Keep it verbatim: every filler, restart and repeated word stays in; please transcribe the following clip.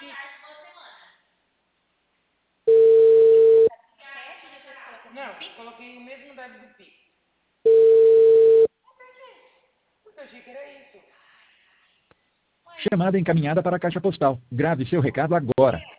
Não, coloquei o mesmo débito do Pix. Porque eu achei que era isso. Chamada encaminhada para a caixa postal. Grave seu recado agora.